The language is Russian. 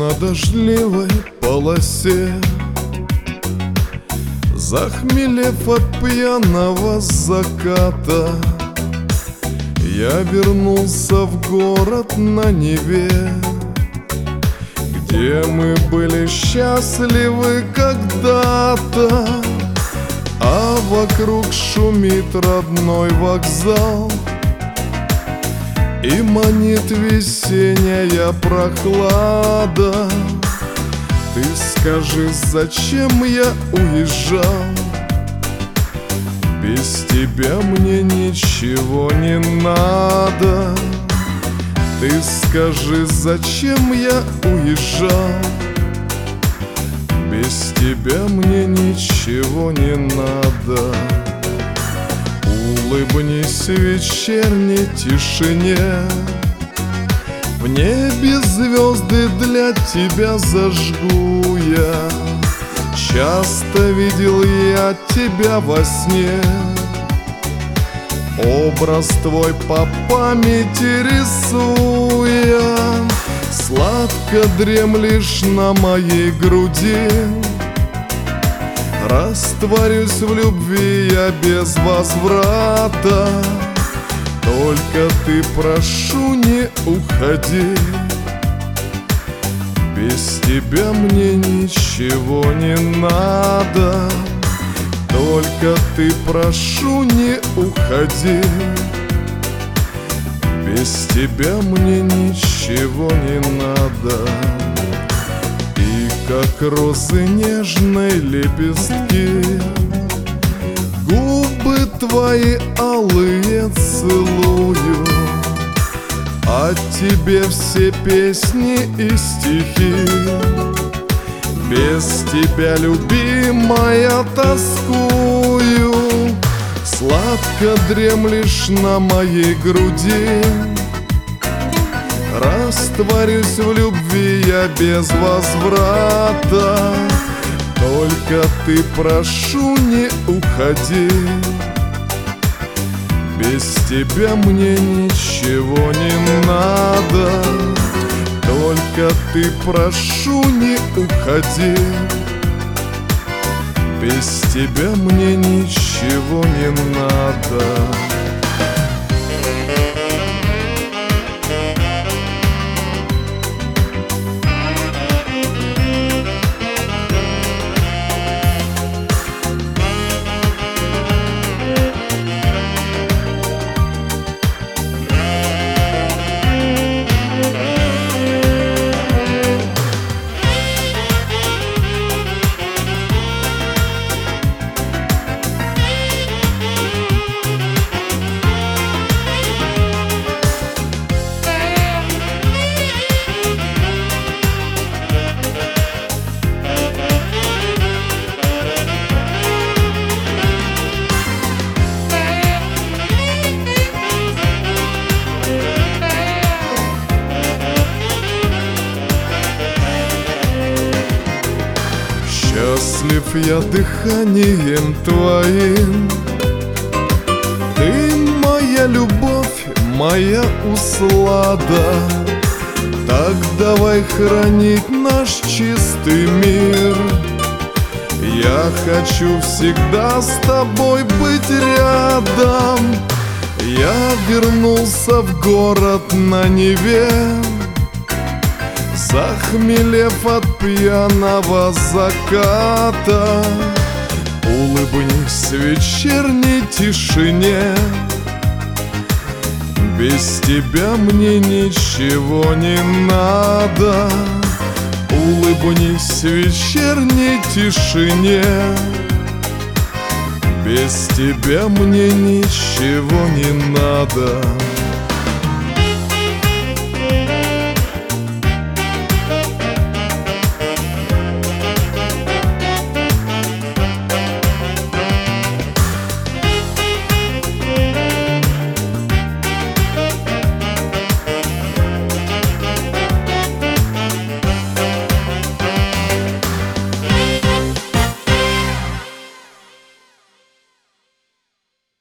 на дождливой полосе, захмелев от пьяного заката, я вернулся в город на Неве, где мы были счастливы когда-то, а вокруг шумит родной вокзал и манит весенняя прохлада. Ты скажи, зачем я уезжал? Без тебя мне ничего не надо. Ты скажи, зачем я уезжал? Без тебя мне ничего не надо. Улыбнись в вечерней тишине, в небе звезды для тебя зажгу я. Часто видел я тебя во сне, образ твой по памяти рисуя. Сладко дремлешь на моей груди, растворюсь в любви я без возврата. Только ты, прошу, не уходи, без тебя мне ничего не надо. Только ты, прошу, не уходи, без тебя мне ничего не надо. И как розы нежной лепестки, губы твои алые целую, о тебе все песни и стихи. Без тебя, любимая, тоскую. Сладко дремлешь на моей груди, растворюсь в любви я без возврата. Только ты, прошу, не уходи, без тебя мне ничего не надо. Только ты, прошу, не уходи, без тебя мне ничего не надо. Счастлив я дыханием твоим, ты моя любовь, моя услада. Так давай хранить наш чистый мир. Я хочу всегда с тобой быть рядом. Я вернулся в город на Неве, захмелев от пьяного заката. Улыбнись в вечерней тишине, без тебя мне ничего не надо. Улыбнись в вечерней тишине, без тебя мне ничего не надо.